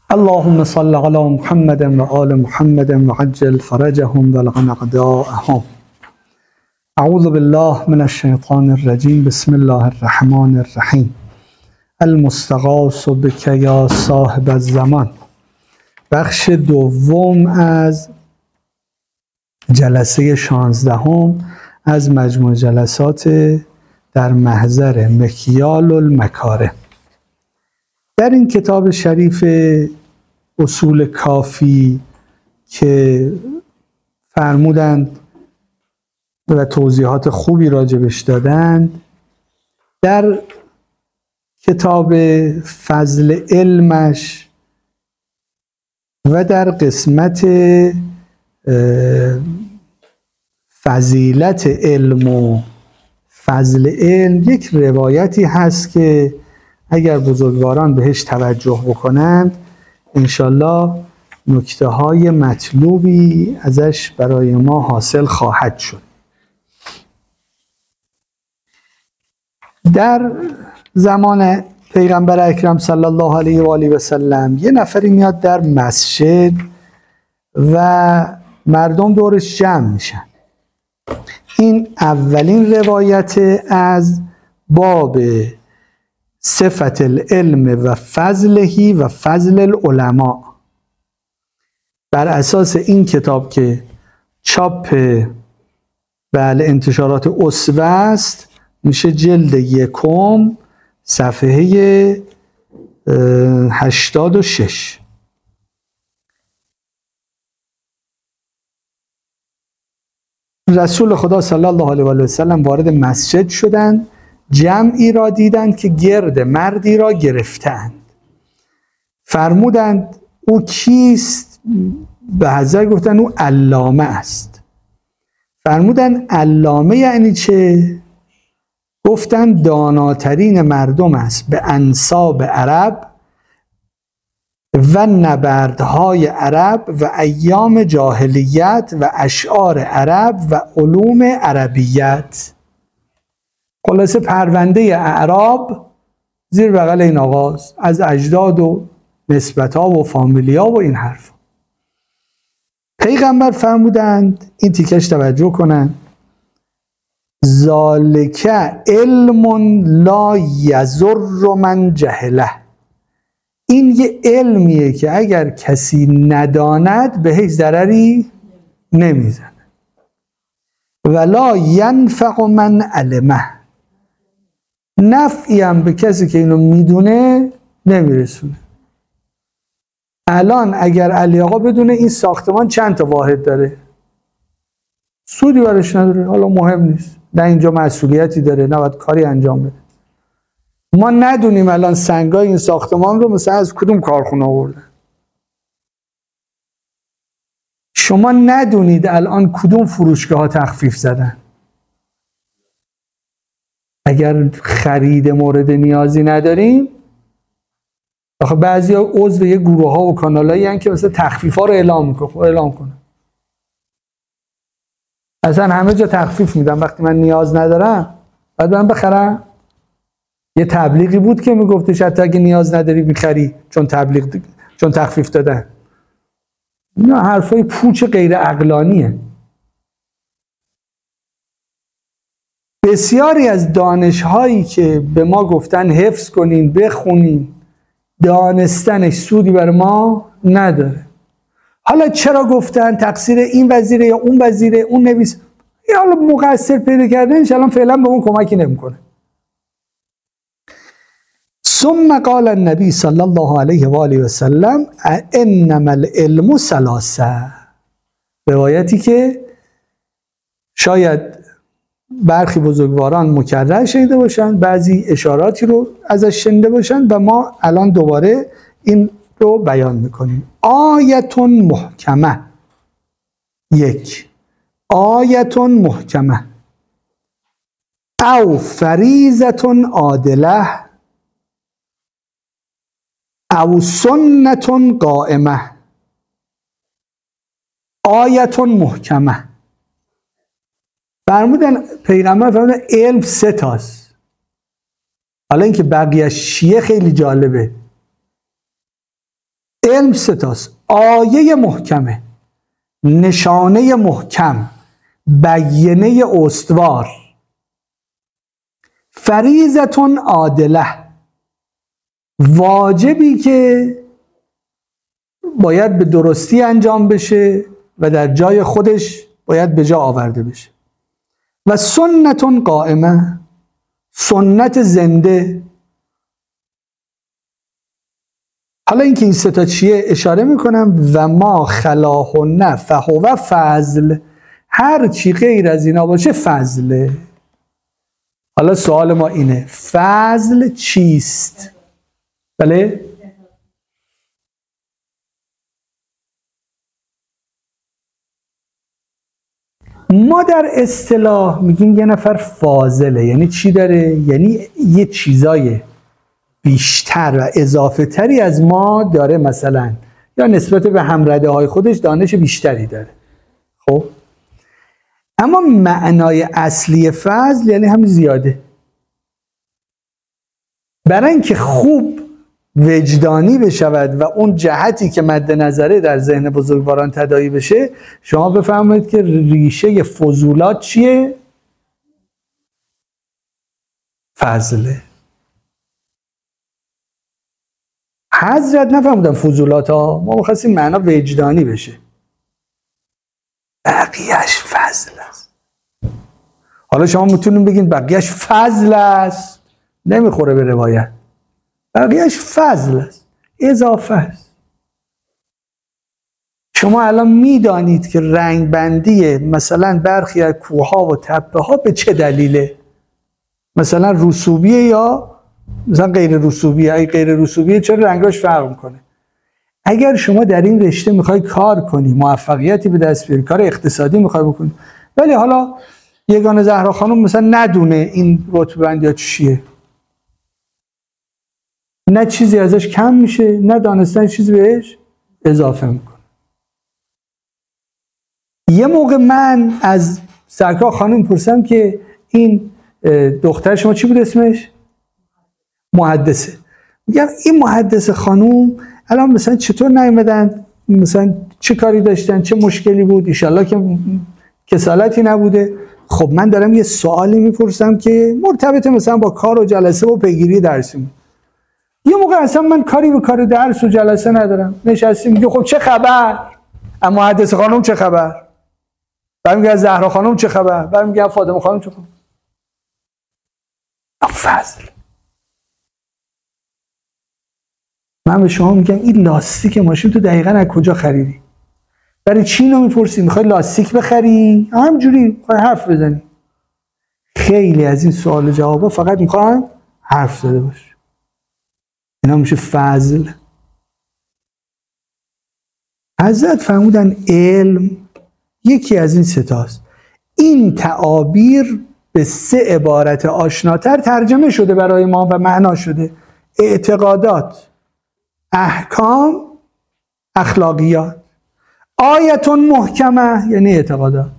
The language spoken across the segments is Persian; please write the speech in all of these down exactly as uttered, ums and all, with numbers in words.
اللهم صل على محمد و آل محمد وعجل فرجهم والغن أعداءهم. اعوذ بالله من الشیطان الرجیم. بسم الله الرحمن الرحیم. المستغاث بک یا صاحب الزمان. بخش دوم از جلسه شانزدهم از مجموع جلسات در محضر مکیال المکارم. در این کتاب شریف اصول کافی که فرمودند و توضیحات خوبی راجبش دادند، در کتاب فضل علمش و در قسمت فضیلت علم و فضل علم یک روایتی هست که اگر بزرگواران بهش توجه بکنند انشالله نکته های مطلوبی ازش برای ما حاصل خواهد شد. در زمان پیغمبر اکرم صلی الله علیه و آله و سلم یه نفری میاد در مسجد و مردم دورش جمع میشن. این اولین روایت از باب صفت العلم و فضلهی و فضل العلماء. بر اساس این کتاب که چاپ بله انتشارات اسوه است، میشه جلد یکم صفحه هشتاد و شش. رسول خدا صلی الله علیه و سلم وارد مسجد شدند. جمعی را دیدند که گرد مردی را گرفتند. فرمودند او کیست؟ به حضرت گفتند او علامه است. فرمودند علامه یعنی چه؟ گفتند داناترین مردم است به انساب عرب و نبردهای عرب و ایام جاهلیت و اشعار عرب و علوم عربیت. خلاصه پرونده اعراب زیر بغل این آقاست، از اجداد و نسبت‌ها و فامیلیا و این حرف. پیغمبر فرمودند، این تیکش توجه کنن، ذالک علم لا یضر من جهله. این یه علمیه که اگر کسی نداند به هیچ ضرری نمیزنه. ولا ینفع من علمه. نفعی هم به کسی که اینو میدونه نمیرسونه. الان اگر علی آقا بدونه این ساختمان چند تا واحد داره، سودی برش نداره، حالا مهم نیست، نه اینجا مسئولیتی داره نه باید کاری انجام بده. ما ندونیم الان سنگای این ساختمان رو مثلا از کدوم کارخونه آورده. شما ندونید الان کدوم فروشگاه ها تخفیف زدن. اگر خرید مورد نیازی نداریم، آخه بعضی ها عضو یه گروه ها و کانال هایی هستن که مثلا تخفیف ها رو اعلام میکنه. اعلام کنه اصلا همه جا تخفیف میدم، وقتی من نیاز ندارم بعد من بخرم. یه تبلیغی بود که میگفتش حتی اگه نیاز نداری میخری چون تبلیغ دی... چون تخفیف دادن. اینا حرفای پوچ غیر عقلانیه. بسیاری از دانش‌هایی که به ما گفتن حفظ کنین بخونین، دانستنش سودی بر ما نداره. حالا چرا گفتن تقصیر این وزیره یا اون وزیره اون نویس، یا حالا مقصر پیدا کردنش الان فعلا به اون کمکی نمیکنه. ثم قال النبی صلی الله علیه و آله و سلم انما العلم ثلاثه. روایتی که شاید برخی بزرگواران مکرر شنیده باشند، بعضی اشاراتی رو ازش شنیده باشند و ما الان دوباره این رو بیان میکنیم. آیتون محکمه. یک، آیتون محکمه او فریضتون عادله او سنتون قائمه. آیتون محکمه. فرمودن پیغمبر فرمودن علم سه تاست. حالا اینکه بقیه شیعه خیلی جالبه. علم ستاست: آیه محکمه، نشانه محکم، بیینه استوار، فریضتون عادله، واجبی که باید به درستی انجام بشه و در جای خودش باید به جا آورده بشه، و سنتون قائمه، سنت زنده. حالا اینکه این ستا چیه اشاره میکنم: و ما خلاهن فهو فضل، هر چی غیر از اینا باشه فضله. حالا سوال ما اینه: فضل چیست؟ بله؟ ما در اصطلاح میگیم یه نفر فاضله. یعنی چی داره؟ یعنی یه چیزای بیشتر و اضافه تری از ما داره، مثلا یا نسبت به همرده های خودش دانش بیشتری داره. خب اما معنای اصلی فضل یعنی هم زیاده. برای اینکه خوب وجدانی بشود و اون جهتی که مد نظره در ذهن بزرگواران تداعی بشه، شما بفهمید که ریشه فضولات چیه؟ فضله. حضرت نفهمودن فضولات ها، ما می‌خواستیم معنا وجدانی بشه. بقیهش فضل است. حالا شما میتونید بگین بقیهش فضل است، نمیخوره به روایت. بقیهش فضل است، اضافه است. شما الان میدانید که رنگ بندی مثلا برخی از کوهها و تپه ها به چه دلیله؟ مثلا رسوبیه یا مثلا غیر رسوبیه. ای غیر رسوبیه چرا رنگاش فرق میکنه؟ اگر شما در این رشته میخوای کار کنی، موفقیتی به دست بیاری، کار اقتصادی میخوای بکنی، ولی حالا یگانه زهرا خانم مثلا ندونه این رتبه بندی چیه، نه چیزی ازش کم میشه، نه دانستن چیزی بهش اضافه میکنه. یه موقع من از سرکار خانم پرسیدم که این دختر شما چی بود اسمش؟ محدثه. میگم این محدثه خانم الان مثلا چطور نیومدن، مثلا چه کاری داشتن، چه مشکلی بود، ایشالله که کسالتی نبوده. خب من دارم یه سوالی میپرسم که مرتبط مثلا با کار و جلسه و پیگیری درسیم. یه موقع اصلا من کاری به کار درس و جلسه ندارم، نشستیم میگه خب چه خبر؟ اما محدثه خانم چه خبر؟ بعد میگه از زهرا خانم چه خبر؟ بعد میگه فاطمه خانم چه خبر؟ فضل. من به شما میگم این لاستیک ماشین تو دقیقاً از کجا خریدی؟ برای چی اینو میپرسی؟ میخوای لاستیک بخری؟ همجوری میخوای حرف بزنی؟ خیلی از این سوال و جوابا فقط میخوان حرف زده باش. اینا میشه فضل. حضرت فرمودن علم یکی از این ستاست. این تعابیر به سه عبارت آشناتر ترجمه شده برای ما و معنا شده: اعتقادات، احکام، اخلاقیات. آیتون محکمه یعنی اعتقادات،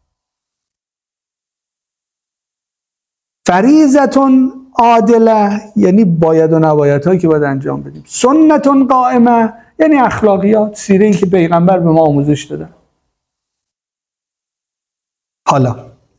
فریضتون عادله یعنی باید و نباید هایی که باید انجام بدیم، سنتون قائمه یعنی اخلاقیات، سیره ای که پیغمبر به ما آموزش دادن. حالا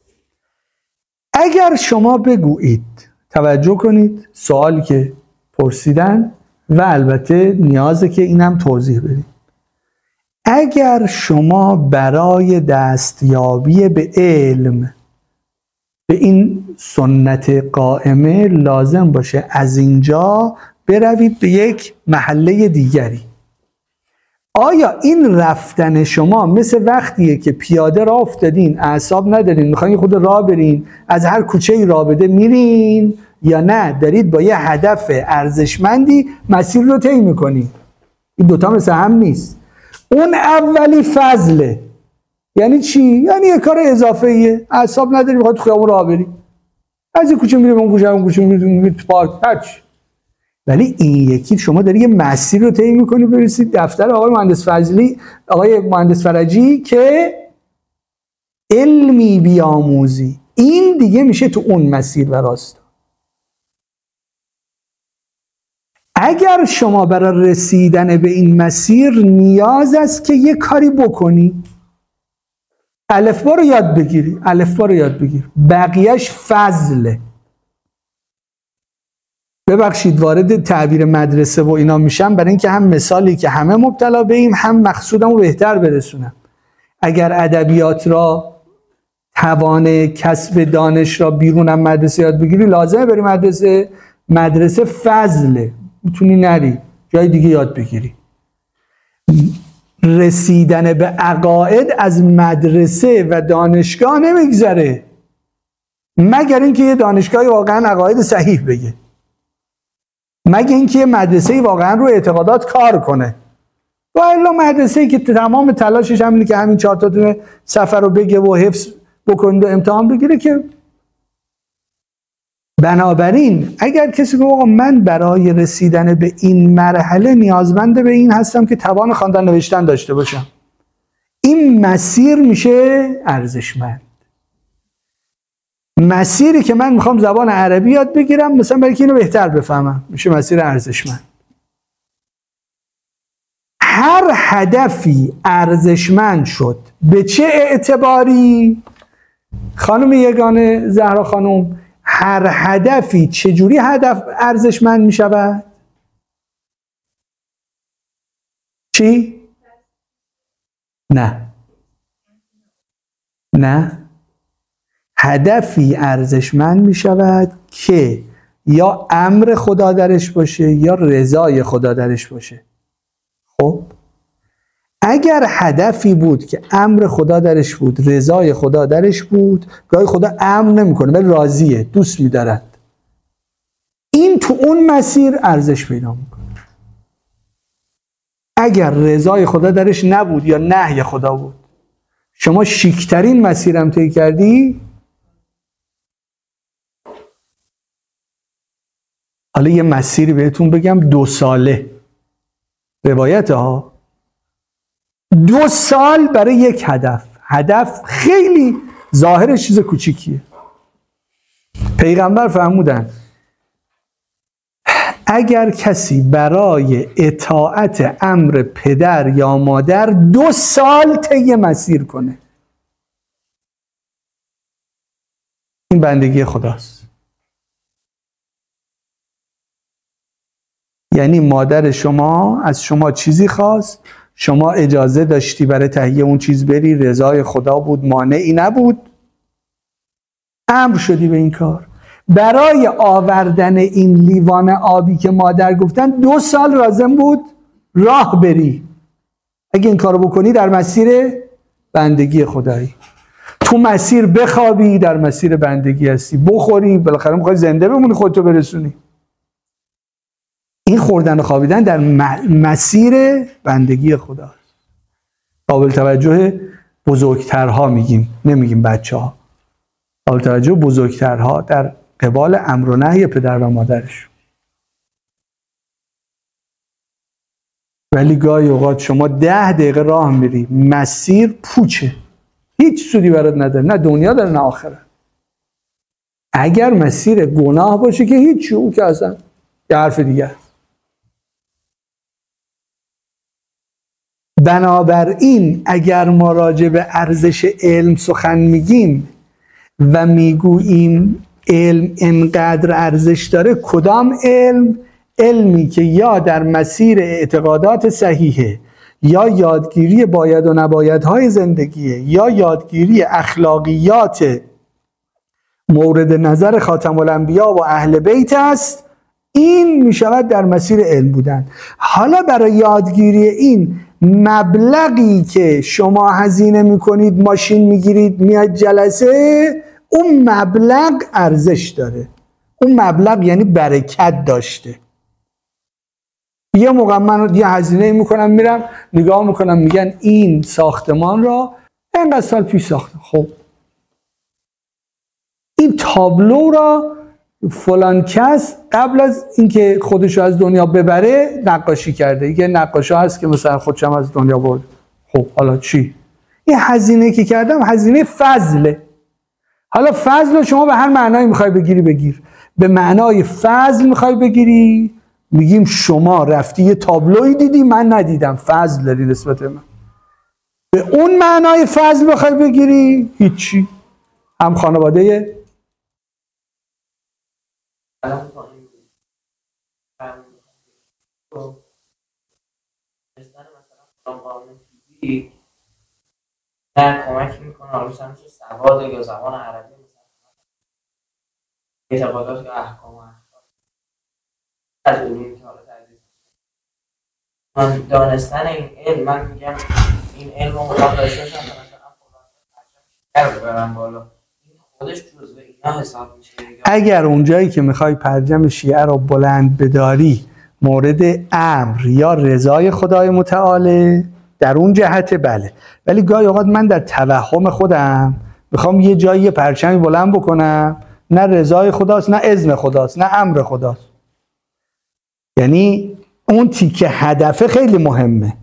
اگر شما بگویید، توجه کنید سوالی که پرسیدن و البته نیازه که اینم توضیح بدیم. اگر شما برای دستیابی به علم، به این سنت قائمه، لازم باشه از اینجا بروید به یک محله دیگری، آیا این رفتن شما مثل وقتیه که پیاده راه افتادین، اعصاب ندارین، میخواین خود راه برین، از هر کوچه‌ای راه بده میرین، یا نه دارید با یه هدف ارزشمندی مسیر رو طی میکنید؟ این دوتا مثل هم نیست. اون اولی فضله. یعنی چی؟ یعنی یه کار اضافه‌ایه، اعصاب نداری میخواد تو خیابون راه بری، از این کوچه میری به اون کوچه، اون کوچه میری تو پارک، هرچی. ولی این یکی شما داری یه مسیر رو طی میکنی برسید دفتر آقای مهندس فضلی، آقای مهندس فرجی که علمی بیاموزی. این دیگه میشه تو اون مسیر و راستا. اگر شما برای رسیدن به این مسیر نیاز است که یه کاری بکنی، الفبا رو یاد بگیری، الفبا رو یاد بگیر، بقیهش فضله. ببخشید وارد تعبیر مدرسه و اینا میشم برای اینکه هم مثالی که همه مبتلا به ایم، هم مقصودم رو بهتر برسونم. اگر ادبیات را، توان کسب دانش را بیرونم مدرسه یاد بگیری، لازمه بری مدرسه. مدرسه فضله، میتونی نری جای دیگه یاد بگیری. رسیدن به عقاید از مدرسه و دانشگاه نمیگذره، مگر اینکه یه دانشگاهی واقعا عقاید صحیح بگه، مگر اینکه یه مدرسه‌ای واقعا رو اعتقادات کار کنه. و الا مدرسه‌ای که تمام تلاشش همینه که همین چهار تا صفحه رو بگه و حفظ بکنید و امتحان بگیره که. بنابراین اگر کسی گفت آقا من برای رسیدن به این مرحله نیازمند به این هستم که توان خواندن نوشتن داشته باشم، این مسیر میشه ارزشمند. مسیری که من میخوام زبان عربی یاد بگیرم مثلا برای که اینو بهتر بفهمم، میشه مسیر ارزشمند. هر هدفی ارزشمند شد به چه اعتباری؟ خانم یگانه زهرا خانم، هر هدفی چجوری هدف ارزشمند می شود؟ چی؟ نه نه هدفی ارزشمند می شود که یا امر خدا درش باشه یا رضای خدا درش باشه. خب اگر هدفی بود که امر خدا درش بود، رضای خدا درش بود، گاهی خدا امر نمیکنه ولی راضیه، دوست می‌دارد، این تو اون مسیر ارزش پیدا میکنه. اگر رضای خدا درش نبود یا نهی خدا بود، شما شیکترین مسیرم طی کردی، حالا یه مسیری بهتون بگم دو ساله، روایت ها، دو سال برای یک هدف. هدف خیلی ظاهرش چیز کوچیکیه. پیغمبر فرمودن اگر کسی برای اطاعت امر پدر یا مادر دو سال طی مسیر کنه، این بندگی خداست. یعنی مادر شما از شما چیزی خواست، شما اجازه داشتی برای تهیه اون چیز بری، رضای خدا بود، مانعی نبود، امر شدی به این کار. برای آوردن این لیوان آبی که مادر گفتن دو سال لازم بود راه بری. اگه این کارو بکنی در مسیر بندگی خدایی، تو مسیر بخوابی در مسیر بندگی هستی، بخوری بالاخره میخوای زنده بمونی خودتو برسونی. این خوردن و خوابیدن در مسیر بندگی خداست. قابل توجه بزرگترها میگیم، نمیگیم بچه ها. قابل توجه بزرگترها در قبال امر و نهی پدر و مادرش. ولی گاهی اوقات شما ده دقیقه راه میری، مسیر پوچه، هیچ سودی برات نداره، نه دنیا داره نه آخرت. اگر مسیر گناه باشه که هیچی، او که اصلا یه حرف دیگه است. بنابراین اگر ما راجع به ارزش علم سخن میگیم و میگوییم علم انقدر ارزش داره، کدام علم؟ علمی که یا در مسیر اعتقادات صحیحه، یا یادگیری باید و نبایدهای زندگیه، یا یادگیری اخلاقیات مورد نظر خاتم الانبیا و اهل بیت است. این میشود در مسیر علم بودن. حالا برای یادگیری این مبلغی که شما هزینه میکنید، ماشین میگیرید میاد جلسه، اون مبلغ ارزش داره. اون مبلغ یعنی برکت داشته. یه موقع من یه هزینه میکنم میرم نگاه میکنم، میگن این ساختمان را اینقدر سال پیش ساخته. خب این تابلو را فلان کس قبل از اینکه خودشو از دنیا ببره نقاشی کرده. یه نقاشا هست که مثلا خودشم از دنیا برد. خب حالا چی؟ این هزینه که کردم هزینه فضله. حالا فضل رو شما به هر معنایی میخوای بگیری بگیر. به معنای فضل میخوای بگیری، میگیم شما رفتی یه تابلوی دیدی من ندیدم، فضل داری نسبت به من. به اون معنای فضل بخوای بگیری هیچی. هم خانواده نه کمک میکنه حالا مثلا سواد یا زبان عربی مثلا اعتقادات یا احکام و اخلاق از علومی که حالا تدریس من دانستن این علم، من میگم این علم رو مطالعه داشته باشم مثلا فلان برم بالا، این خودش جزء اینا حساب میشه. اگر اونجایی که میخوای پرچم شیعه رو بلند بداری مورد امر یا رضای خدای متعاله در اون جهت بله، ولی گاهی اوقات من در توهم خودم میخوام یه جایی پرچمی بلند بکنم، نه رضای خداست نه اذن خداست نه امر خداست. یعنی اون تیکه هدفه خیلی مهمه.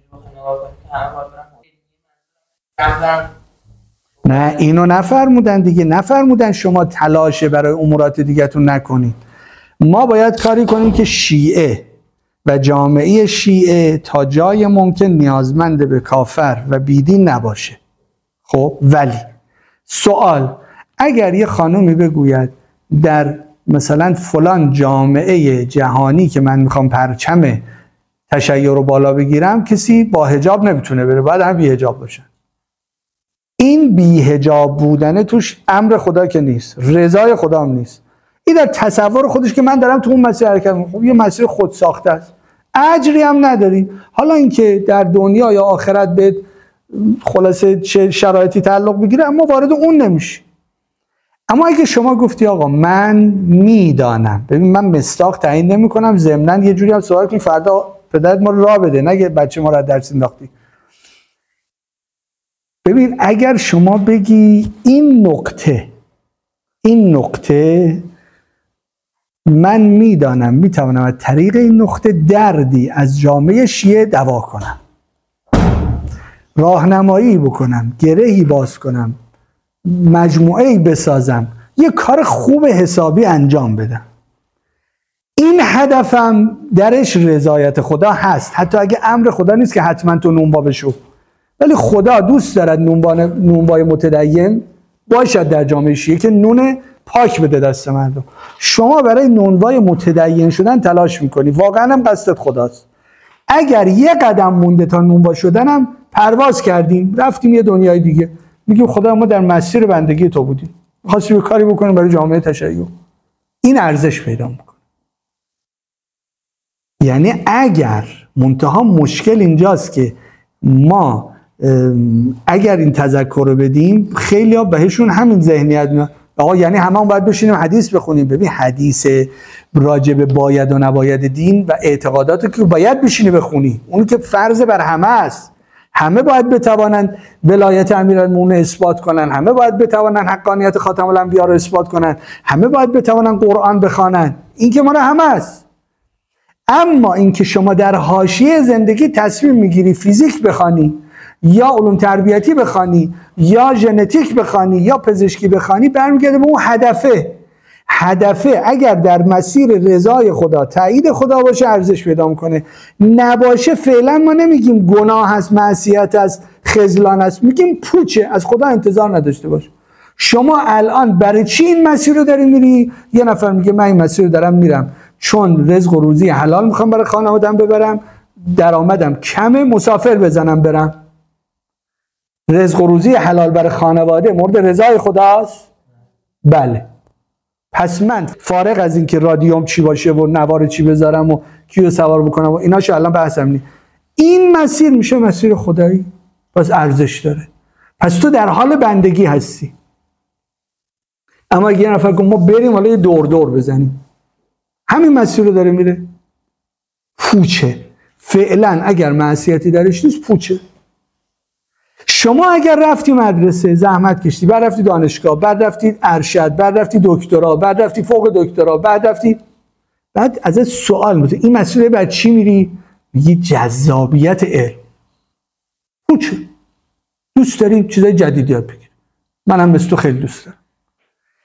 نه اینو نفرمودن دیگه، نفرمودن شما تلاش برای امورات دیگه‌تون نکنید. ما باید کاری کنیم که شیعه و جامعه شیعه تا جای ممکن نیازمند به کافر و بیدین نباشه. خب ولی سوال، اگر یه خانومی بگوید در مثلا فلان جامعه جهانی که من میخوام پرچم تشیع رو بالا بگیرم کسی با حجاب نمیتونه بره، باید هم بی حجاب باشن. این بی حجاب بودن توش امر خدا که نیست، رضای خدا هم نیست. این در تصور خودش که من دارم تو اون مسیر حرکت میکنم، خب یه مسیر خود ساخته است، اجری هم نداری. حالا اینکه در دنیا یا آخرت به خلاصه چه شرایطی تعلق بگیره اما وارد اون نمیشه. اما اگه شما گفتی آقا من میدانم، ببین من مستاق تعیین نمی کنم، ضمناً یه جوری هم سوال کنی فردا پدرت ما رو راه بده، نگه بچه ما رو درس انداختی. ببین اگر شما بگی این نقطه این نقطه من میدانم میتوانم از طریق این نقطه دردی از جامعه شیعه دوا کنم، راهنمایی بکنم، گرهی باز کنم، مجموعه‌ای بسازم، یه کار خوب حسابی انجام بدم، این هدفم درش رضایت خدا هست. حتی اگه امر خدا نیست که حتما تو نونوا بشو، ولی خدا دوست دارد نونوای متدین باشد در جامعه شیعه که نون پاک بده دست مردم. شما برای نونوای متدین شدن تلاش میکنی، واقعا هم قصدت خداست. اگر یه قدم مونده تا نونوا شدنم پرواز کردیم رفتیم یه دنیای دیگه، میگیم خدا ما در مسیر بندگی تو بودیم، خواستیم یه کاری بکنیم برای جامعه تشیع، این ارزش پیدا میکنه. یعنی اگر منتها مشکل اینجاست که ما اگر این تذکر رو بدیم خیلی ها بهشون همین ذهنیت میاد، آقا یعنی همه باید بشینیم حدیث بخونیم. ببین حدیث راجب باید و نباید دین و اعتقادات که باید بشینی بخونی، اون که فرض بر همه است، همه باید بتوانند ولایت امیرالمومنین اثبات کنن، همه باید بتوانند حقانیت خاتم الانبیا رو اثبات کنن، همه باید بتوانند قرآن بخوانن، این که مال همه است. اما اینکه شما در حاشیه زندگی تصمیم میگیری فیزیک بخوانی یا علوم تربیتی بخوانی یا ژنتیک بخوانی یا پزشکی بخوانی، برمیگرده به اون هدفه. هدفه اگر در مسیر رضای خدا، تایید خدا باشه ارزش پیدا میکنه، نباشه فعلا ما نمیگیم گناه هست، معصیت هست، خذلان هست، میگیم پوچه، از خدا انتظار نداشته باش. شما الان برای چی این مسیر رو داری میری؟ یه نفر میگه من این مسیر رو دارم میرم چون رزق و روزی حلال میخوام برای خانواده‌ام ببرم، درآمدم کمه، مسافر بزنم برم. رزق و روزی حلال برای خانواده مورد رضای خداست؟ بله. پس من فارغ از این که رادیوم چی باشه و نوار چی بذارم و کیو سوار بکنم و ایناشو الان بحثم نیست، این مسیر میشه مسیر خدایی، پس ارزش داره، پس تو در حال بندگی هستی. اما اگه یه نفر که ما بریم حالا یه دور دور بزنیم، همین مسیر رو داره میره، پوچه. فعلا اگر معصیتی درش نیست پوچه. شما اگر رفتی مدرسه زحمت کشتی، بعد رفتی دانشگاه، بعد رفتی ارشد، بعد رفتی دکترا، بعد رفتی فوق دکترا، بعد رفتی، بعد ازت سوال میشه این مسیر بعد چی میری؟ میگی جذابیت علم. پوچه. دوست داری چیزای جدید یاد بگیری، منم مثل تو خیلی دوست دارم.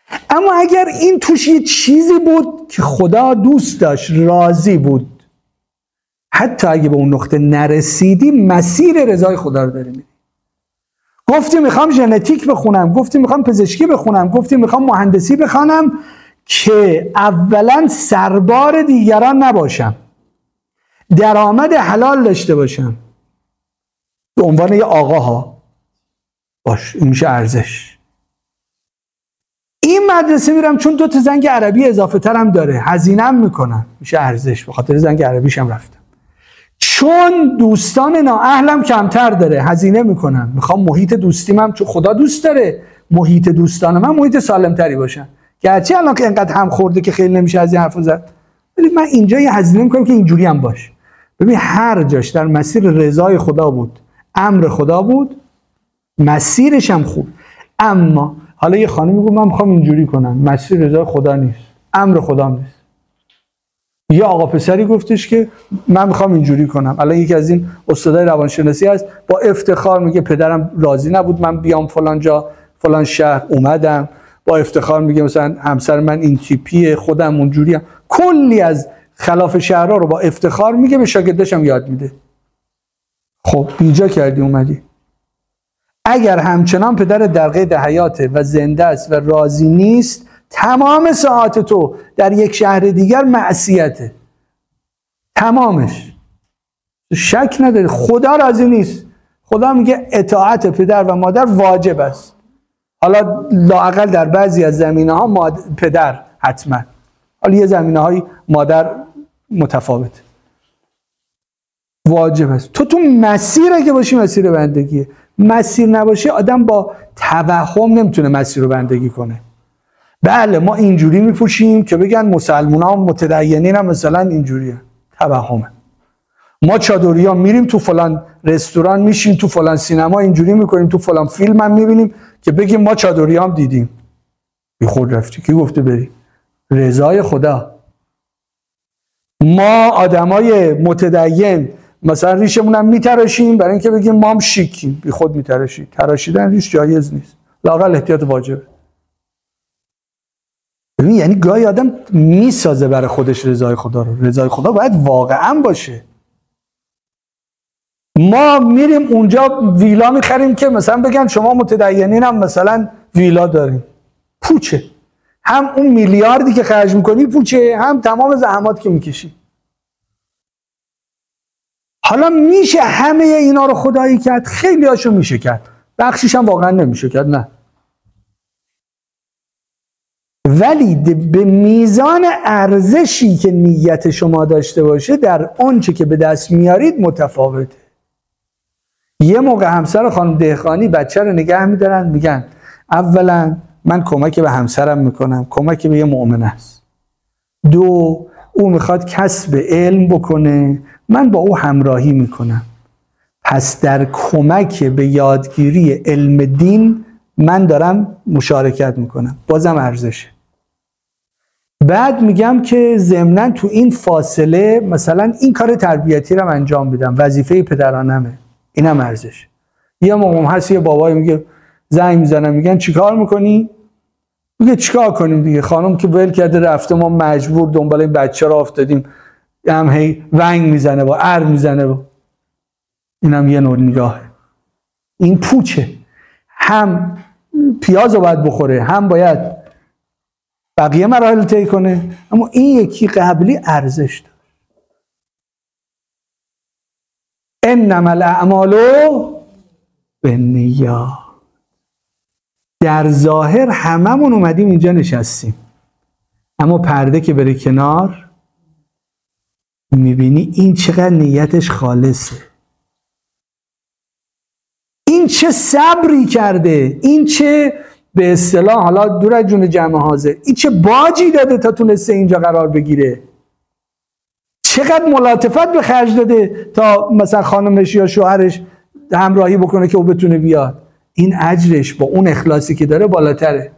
اما اگر این توش یه چیزی بود که خدا دوست داشت، راضی بود، حتی اگه به اون نقطه نرسیدی مسیر رضای خدا رو داری میری. گفتی میخوام ژنتیک بخونم، گفتی میخوام پزشکی بخونم، گفتی میخوام مهندسی بخونم که اولا سربار دیگران نباشم، درآمد حلال داشته باشم، به عنوان یه آقاها باش، این میشه ارزش. این مدرسه میرم چون دو تا زنگ عربی اضافه ترم داره، هزینه‌ام میکنم، میشه ارزش، به خاطر زنگ عربیشم رفتم. چون دوستان نااهلم کمتر داره، هزینه میکنم، میخوام محیط دوستیمم، چون خدا دوست داره محیط دوستان من محیط سالم تری باشن، گرچه الان که اینقدر هم خورده که خیلی نمیشه از این حرف زد، ولی من اینجا یه هزینه میکنم که اینجوری هم باشه. ببین هر جاش در مسیر رضای خدا بود، امر خدا بود، مسیرش هم خوب. اما حالا یه خانمی میگه من میخوام اینجوری کنم، مسیر رضای خدا نیست، امر خدا نیست. یه آقا پسری گفتش که من میخوام اینجوری کنم. الان یکی از این استادای روانشناسی هست، با افتخار میگه پدرم راضی نبود من بیام فلان جا فلان شهر، اومدم. با افتخار میگه مثلا همسر من این تیپیه، خودم اونجوریم. کلی از خلاف شهرها رو با افتخار میگه، به شاگرداش هم یاد میده. خب بیجا کردی اومدی. اگر همچنان پدر در قید حیاته و زنده است و راضی نیست، تمام ساعات تو در یک شهر دیگر معصیته، تمامش، شک نداری. خدا راضی نیست. خدا میگه اطاعت پدر و مادر واجب است. حالا لااقل در بعضی از زمینه‌ها ماد... پدر حتما، حالا یه زمینه‌های مادر متفاوت، واجب است. تو تو مسیر اگه باشی مسیر بندگیه، مسیر نباشه آدم با توهم نمیتونه مسیر رو بندگی کنه. بله ما اینجوری میپوشیم که بگن مسلمان‌ها متدینین هم مثلا اینجوریه، توهمه. ما چادری‌ها میریم تو فلان رستوران، میشیم تو فلان سینما اینجوری میکنیم، تو فلان فیلم هم میبینیم که بگیم ما چادری‌ها هم دیدیم. بی خود رفتی، کی گفته بری؟ رضای خدا. ما آدمای متدین مثلا ریشمون هم میتراشیم برای اینکه بگیم ما هم شیکیم، بی خود میتراشیم. تراشیدن ریش جایز نیست، لااقل احتیاط واجبه. ببین یعنی گاهی آدم میسازه برای خودش رضای خدا رو. رضای خدا باید واقعا باشه. ما میریم اونجا ویلا میخریم که مثلا بگن شما متدینین هم مثلا ویلا داریم. پوچه. هم اون میلیاردی که خرج میکنی پوچه، هم تمام زحمات که میکشی. حالا میشه همه اینا رو خدایی کرد؟ خیلی هاشو میشه کرد، بخشیش هم واقعا نمیشه کرد، نه. ولی به میزان ارزشی که نیت شما داشته باشه در آنچه که به دست میارید متفاوته. یه موقع همسر خانم دهقانی بچه رو نگه میدارن، میگن اولا من کمک به همسرم میکنم، کمک به یه مؤمن است. دو، او میخواد کسب علم بکنه، من با او همراهی میکنم. پس در کمک به یادگیری علم دین من دارم مشارکت میکنم، بازم ارزشه. بعد میگم که ضمناً تو این فاصله مثلا این کار تربیتی رو انجام بدم، وظیفه پدرانمه، اینم ارزش. یه موقع هست یه بابایی میگه زنگ میزنن میگن چیکار میکنی؟ میگه چیکار کنیم دیگه، خانم که ول کرده رفته، ما مجبور دنبال این بچه را افتادیم، هم هی ونگ میزنه و ار میزنه و اینم یه نوع نگاهه. این پوچه. هم پیاز رو باید بخوره، هم باید بقیه مراحل طی کنه، اما این یکی قبلی ارزش داره. انما الاعمال بالنیات. در ظاهر هممون اومدیم اینجا نشستیم، اما پرده که بره کنار میبینی این چقدر نیتش خالصه، این چه صبری کرده، این چه به اصطلاح حالا دور از جون جمع حاضر این چه باجی داده تا تونسته اینجا قرار بگیره، چقدر ملاطفت به خرج داده تا مثلا خانمش یا شوهرش همراهی بکنه که او بتونه بیاد. این اجرش با اون اخلاصی که داره بالاتره.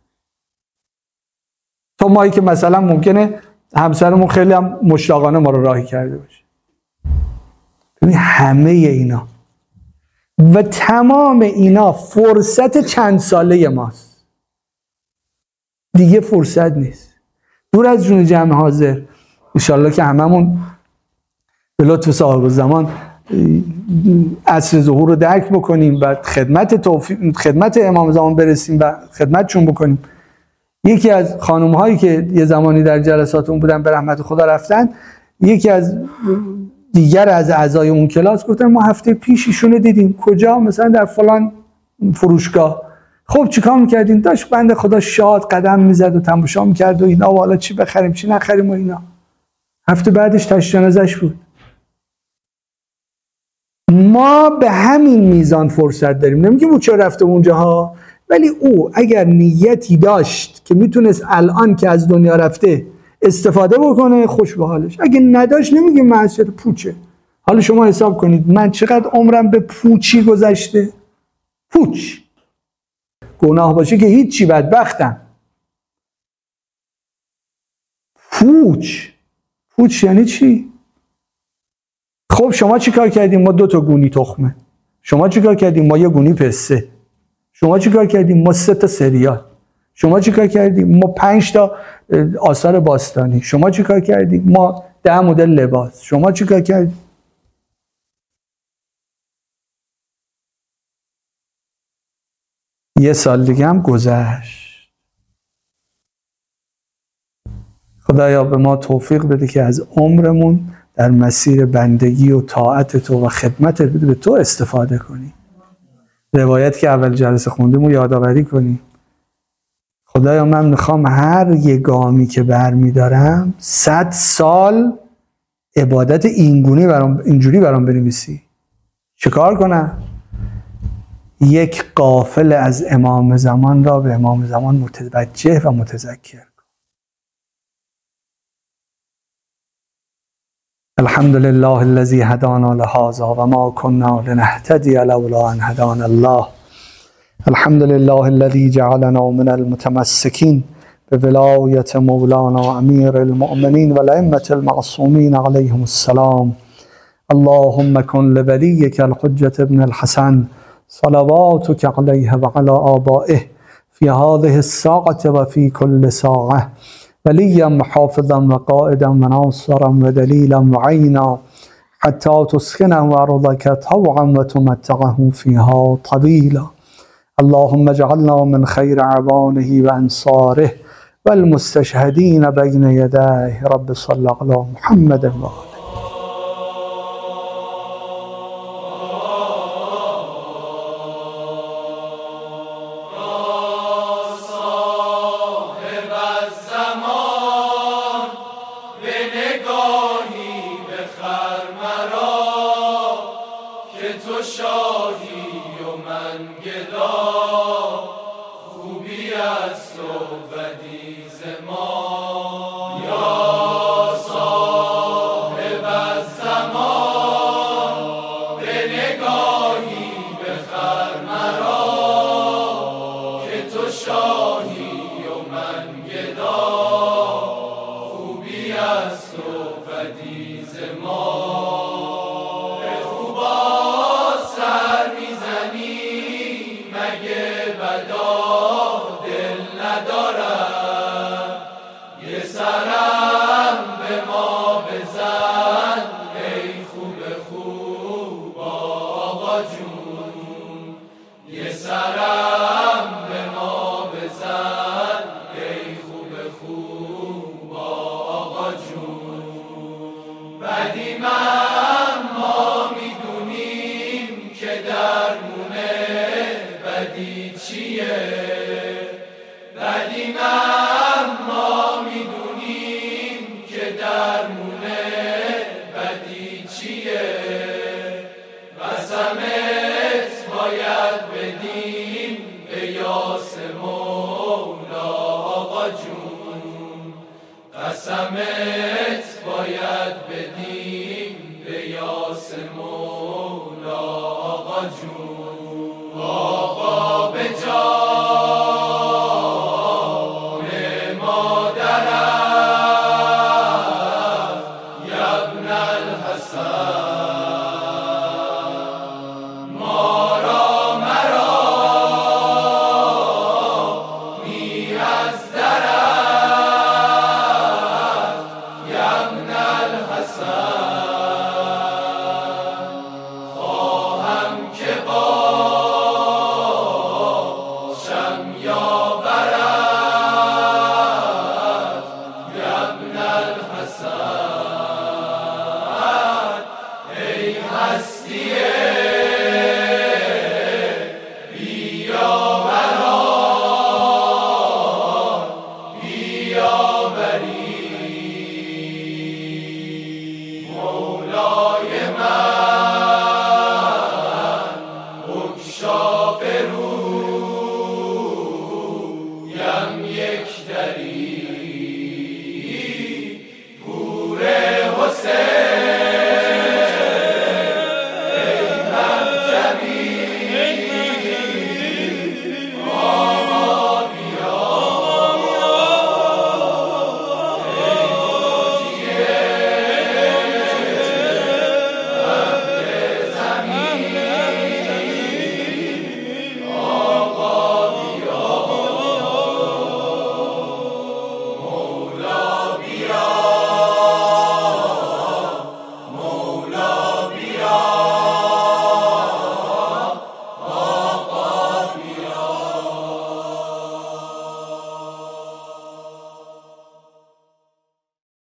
تا مایی که مثلا ممکنه همسرمون خیلی هم مشتاقانه ما رو راهی کرده باشه. ببین همه اینا و تمام اینا فرصت چند ساله ماست. دیگه فرصت نیست. دور از جون جمع حاضر، انشالله که هممون به لطف صاحب الزمان عصر ظهور رو درک بکنیم و خدمت توفیق خدمت امام زمان برسیم و خدمتشون بکنیم. یکی از خانم هایی که یه زمانی در جلسات اون بودن به رحمت خدا رفتن، یکی از دیگر از اعضای اون کلاس گفتن ما هفته پیش ایشونو دیدیم. کجا؟ مثلا در فلان فروشگاه. خب چیکار میکردین؟ داشت بنده خدا شاد قدم میزد و تماشا میکرد و اینا و حالا چی بخریم چی نخریم و اینا. هفته بعدش تشییع جنازه‌اش بود. ما به همین میزان فرصت داریم. نمیگیم او چرا رفته اونجاها، ولی او اگر نیتی داشت که میتونست الان که از دنیا رفته استفاده بکنه، خوش به حالش. اگه نداشت نمیگیم معصیت پوچه. حالا شما حساب کنید من چقدر عمرم به پوچی گذشته. پوچ گناه باشه که هیچی، بدبختم. پوچ پوچ یعنی چی؟ خب شما چی کار کردیم؟ ما دو تا گونی تخمه. شما چی کار کردیم؟ ما یه گونی پسته. شما چی کار کردیم؟ ما سه تا سریال. شما چی کار کردیم؟ ما پنج تا آثار باستانی. شما چی کار کردیم؟ ما ده مدل لباس. شما چی کار کردیم؟ یه سال دیگه هم گذشت. خدایا به ما توفیق بده که از عمرمون در مسیر بندگی و طاعت تو و خدمت به تو استفاده کنیم. روایت که اول جلسه خوندیم و یادآوری کنیم. خدایا من میخوام هر یه گامی که برمیدارم صد سال عبادت اینگونی برام اینجوری برام بنویسی. چه کار کنم؟ یک قافله از امام زمان را به امام زمان متوجه و متذکر کن. الحمد لله الذي هدانا لهذا و ما كنا لنهتدي لولا ان هدانا الله. الحمد لله الذي جعلنا من المتمسكين بولاية مولانا امير المؤمنين والائمة المعصومين عليهم السلام. اللهم كن لوليك الحجة ابن الحسن صلواتك عليه وعلى آبائه في هذه الساعة وفي كل ساعة وليا محافظا وقائدا وناصرا ودليلا معينا حتى تسكنه أرضك طوعا وتمتعه فيها طويلا. اللهم اجعلنا من خير عوانه وأنصاره والمستشهدين بين يديه. رب صل على محمد وآله. از در هستی